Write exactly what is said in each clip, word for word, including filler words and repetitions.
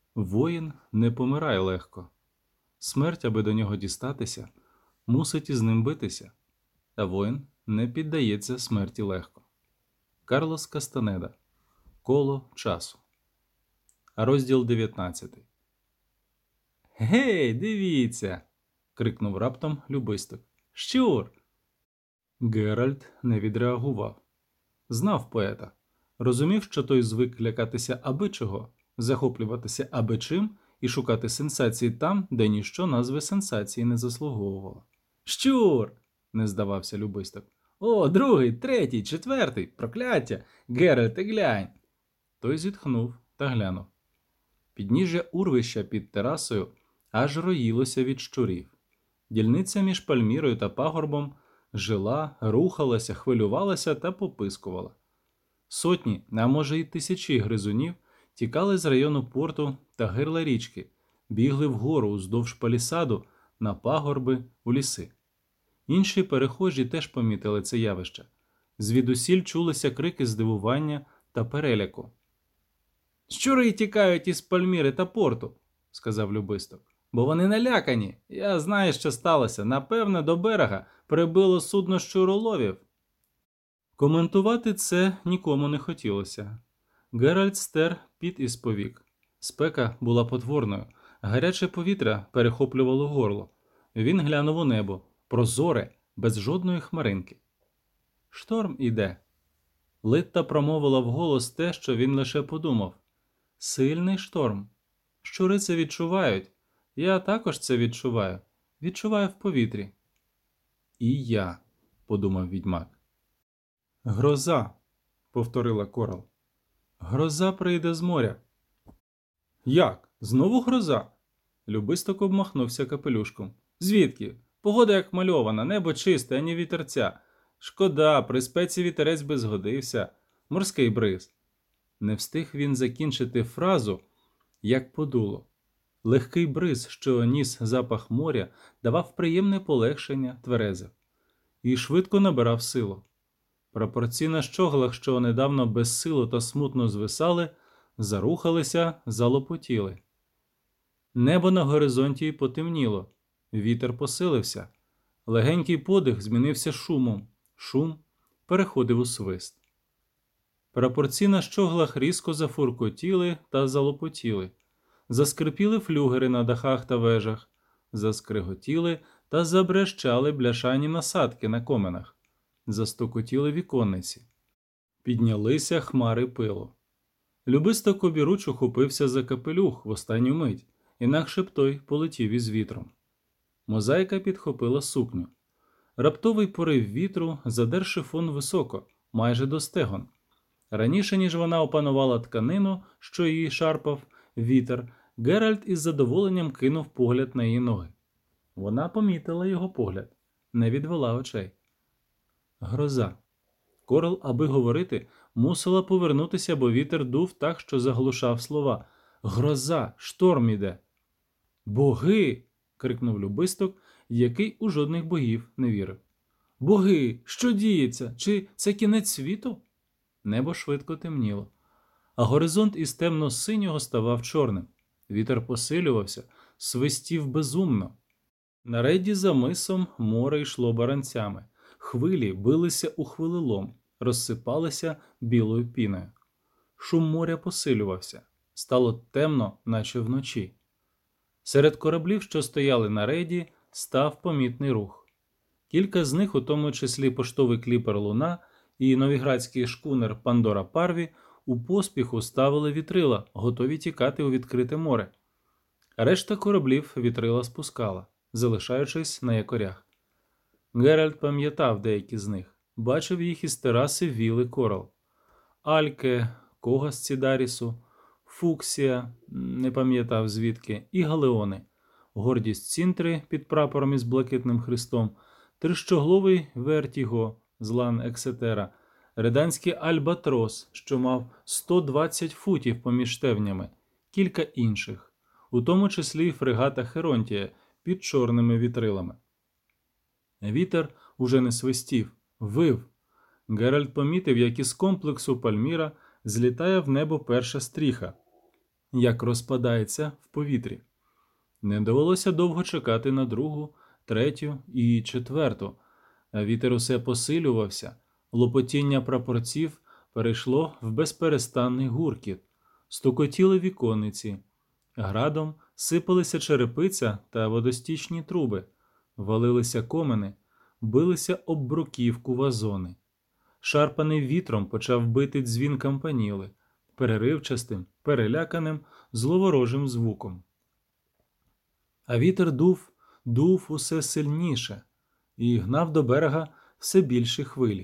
Воїн не помирає легко. Смерть, аби до нього дістатися, мусить із ним битися, а воїн не піддається смерті легко. Карлос Кастанеда. Коло часу. Розділ дев'ятнадцятий. «Гей, дивіться!» – крикнув раптом Любисток. «Щур!» Геральт не відреагував. Знав поета. Розумів, що той звик лякатися аби чого, захоплюватися аби чим і шукати сенсації там, де ніщо назви сенсації не заслуговувало. «Щур!» – не здавався Любисток. «О, другий, третій, четвертий! Прокляття! Геральте, глянь!» Той зітхнув та глянув. Підніжжя урвища під терасою аж роїлося від щурів. Дільниця між Пальмірою та пагорбом жила, рухалася, хвилювалася та попискувала. Сотні, а може й тисячі гризунів тікали з району порту та гирла річки, бігли вгору уздовж палісаду, на пагорби, у ліси. Інші перехожі теж помітили це явище. Звідусіль чулися крики здивування та переляку. «Щури тікають із Пальміри та порту», – сказав Любисток. «Бо вони налякані. Я знаю, що сталося. Напевне, до берега прибило судно щуроловів». Коментувати це нікому не хотілося. Геральт стер піт із повік. Спека була потворною. Гаряче повітря перехоплювало горло. Він глянув у небо. Прозоре, без жодної хмаринки. «Шторм іде». Литта промовила вголос те, що він лише подумав. «Сильний шторм. Щури це відчувають. Я також це відчуваю. Відчуваю в повітрі». «І я», – подумав відьмак. «Гроза», – повторила Корал. «Гроза прийде з моря». «Як? Знову гроза?» Любисток обмахнувся капелюшком. «Звідки? Погода як мальована, небо чисте, ані вітерця. Шкода, при спеці вітерець би згодився. Морський бриз». Не встиг він закінчити фразу, як подуло. Легкий бриз, що ніс запах моря, давав приємне полегшення, тверезив. І швидко набирав силу. Прапорці на щоглах, що недавно безсило та смутно звисали, зарухалися, залопотіли. Небо на горизонті потемніло, вітер посилився. Легенький подих змінився шумом, шум переходив у свист. Прапорці на щоглах різко зафуркотіли та залопотіли. Заскрипіли флюгери на дахах та вежах, заскриготіли та забрещали бляшані насадки на коменах. Застукотіли віконниці. Піднялися хмари пилу. Любисток обіруч ухопився за капелюх в останню мить, інакше б той полетів із вітром. Мозаїка підхопила сукню. Раптовий порив вітру задер шифон високо, майже до стегон. Раніше, ніж вона опанувала тканину, що її шарпав вітер, Геральт із задоволенням кинув погляд на її ноги. Вона помітила його погляд, не відвела очей. Гроза. Корал, аби говорити, мусила повернутися, бо вітер дув так, що заглушав слова. «Гроза! Шторм іде!» «Боги!» – крикнув Любисток, який у жодних богів не вірив. «Боги! Що діється? Чи це кінець світу?» Небо швидко темніло, а горизонт із темно-синього ставав чорним. Вітер посилювався, свистів безумно. На рейді за мисом море йшло баранцями. Хвилі билися у хвилелом, розсипалися білою піною. Шум моря посилювався. Стало темно, наче вночі. Серед кораблів, що стояли на рейді, став помітний рух. Кілька з них, у тому числі поштовий кліпер «Луна» і новіградський шкунер «Пандора Парві», у поспіху ставили вітрила, готові тікати у відкрите море. Решта кораблів вітрила спускала, залишаючись на якорях. Геральт пам'ятав деякі з них, бачив їх із тераси віли Корал. Альке, Кога з Цідарісу, Фуксія, не пам'ятав звідки, і Галеони, гордість Сінтри під прапором із блакитним хрестом, трищогловий Вертіго з лан Ексетера, реданський Альбатрос, що мав сто двадцять футів поміж штевнями, кілька інших, у тому числі й фрегата Херонтія під чорними вітрилами. Вітер уже не свистів, вив. Геральт помітив, як із комплексу Пальміра злітає в небо перша стріха. як розпадається в повітрі. Не довелося довго чекати на другу, третю і четверту. А вітер усе посилювався, лопотіння прапорців перейшло в безперестанний гуркіт, стукотіли віконниці, градом сипалися черепиця та водостічні труби, валилися комини, билися об бруківку вазони. Шарпаний вітром почав бити дзвін кампаніли, переривчастим, переляканим, зловорожим звуком. А вітер дув, дув усе сильніше і гнав до берега все більші хвилі.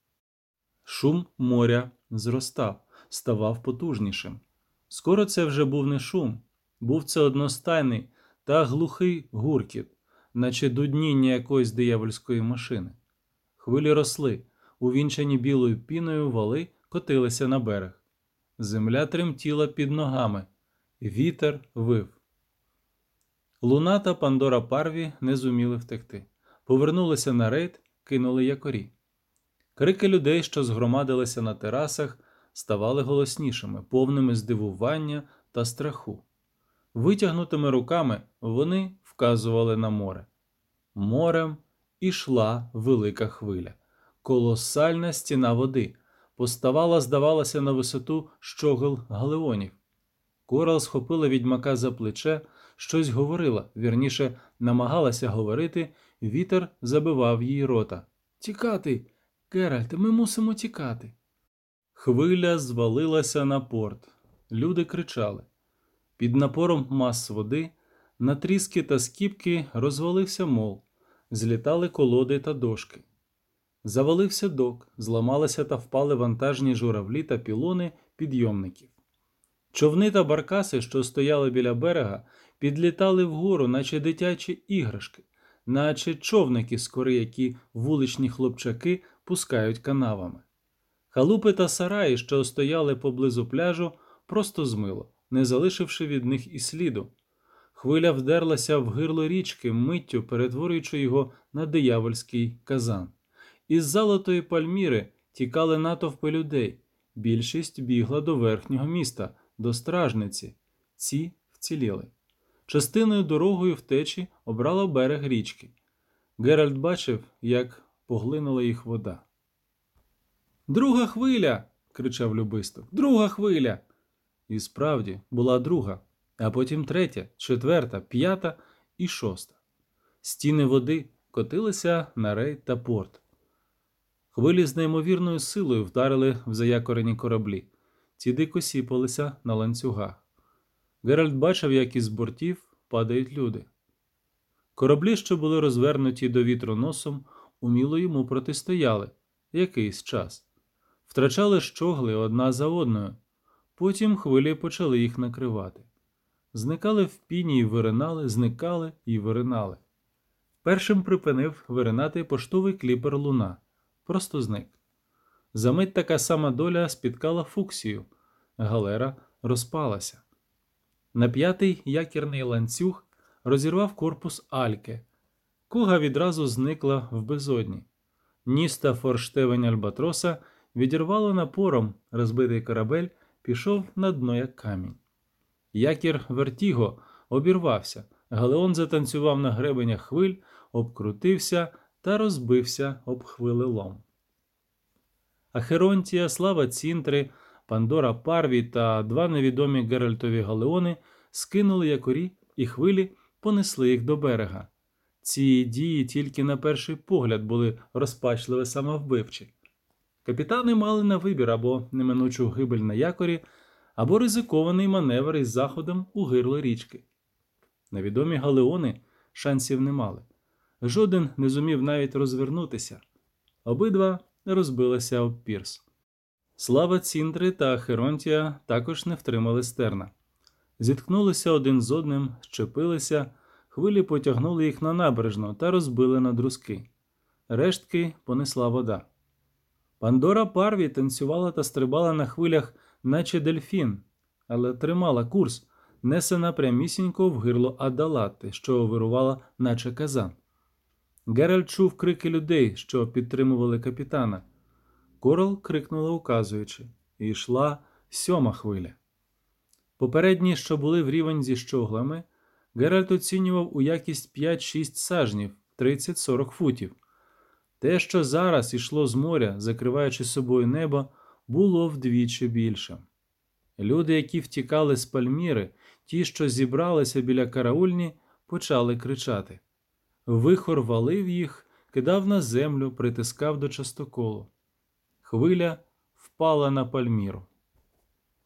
Шум моря зростав, ставав потужнішим. Скоро це вже був не шум, був це одностайний та глухий гуркіт, наче дудніння якоїсь диявольської машини. Хвилі росли, увінчані білою піною вали котилися на берег. Земля тремтіла під ногами, вітер вив. Луна та Пандора Парві не зуміли втекти. Повернулися на рейд, кинули якорі. Крики людей, що згромадилися на терасах, ставали голоснішими, повними здивування та страху. Витягнутими руками вони вказували на море. Морем ішла велика хвиля. Колосальна стіна води поставала, здавалося, на висоту щогел галеонів. Корал схопила відьмака за плече, щось говорила, вірніше, намагалася говорити, вітер забивав їй рота. «Тікати! Геральте, ми мусимо тікати!» Хвиля звалилася на порт. Люди кричали. Під напором мас води на тріски та скіпки розвалився мол, злітали колоди та дошки. Завалився док, зламалися та впали вантажні журавлі та пілони підйомників. Човни та баркаси, що стояли біля берега, підлітали вгору, наче дитячі іграшки, наче човники з кори, які вуличні хлопчаки пускають канавами. Халупи та сараї, що стояли поблизу пляжу, просто змило, не залишивши від них і сліду. Хвиля вдерлася в гирло річки, миттю перетворюючи його на диявольський казан. Із Золотої Пальміри тікали натовпи людей. Більшість бігла до верхнього міста, до стражниці. Ці вціліли. Частиною дорогою втечі обрала берег річки. Геральт бачив, як поглинула їх вода. «Друга хвиля!» – кричав Любисток. «Друга хвиля!» І справді була друга, а потім третя, четверта, п'ята і шоста. Стіни води котилися на рейд та порт. Хвилі з неймовірною силою вдарили в заякорені кораблі. Ці дико сіпалися на ланцюгах. Геральт бачив, як із бортів падають люди. Кораблі, що були розвернуті до вітру носом, уміло йому протистояли якийсь час. Втрачали щогли одна за одною. Потім хвилі почали їх накривати. Зникали в піні і виринали, зникали і виринали. Першим припинив виринати поштовий кліпер Луна. Просто зник. Замить така сама доля спіткала Фуксію. Галера розпалася. На п'ятий якірний ланцюг розірвав корпус Альке. Куга відразу зникла в безодні. Ніс та форштевень Альбатроса відірвало напором, розбитий корабель пішов на дно як камінь. Якір Вертіго обірвався, галеон затанцював на гребенях хвиль, обкрутився та розбився об хвилелом. Ахеронтія, Слава Цінтри, Пандора Парві та два невідомі Геральтові галеони скинули якорі, і хвилі понесли їх до берега. Ці дії тільки на перший погляд були розпачливо самовбивчі. Капітани мали на вибір або неминучу гибель на якорі, або ризикований маневр із заходом у гирло річки. Невідомі галеони шансів не мали. Жоден не зумів навіть розвернутися. Обидва розбилися об пірс. Слава Цінтри та Ахеронтія також не втримали стерна. Зіткнулися один з одним, щепилися, хвилі потягнули їх на набережну та розбили на друзки. Рештки понесла вода. Пандора Парві танцювала та стрибала на хвилях, наче дельфін, але тримала курс, несена прямісінько в гирло Адалати, що вирувала, наче казан. Геральт чув крики людей, що підтримували капітана. Корал крикнула, указуючи, і йшла сьома хвиля. Попередні, що були в рівень зі щоглами, Геральт оцінював у якість п'ять-шість сажнів, тридцять-сорок футів. Те, що зараз ішло з моря, закриваючи собою небо, було вдвічі більше. Люди, які втікали з Пальміри, ті, що зібралися біля караульні, почали кричати. Вихор валив їх, кидав на землю, притискав до частоколу. Хвиля впала на Пальміру.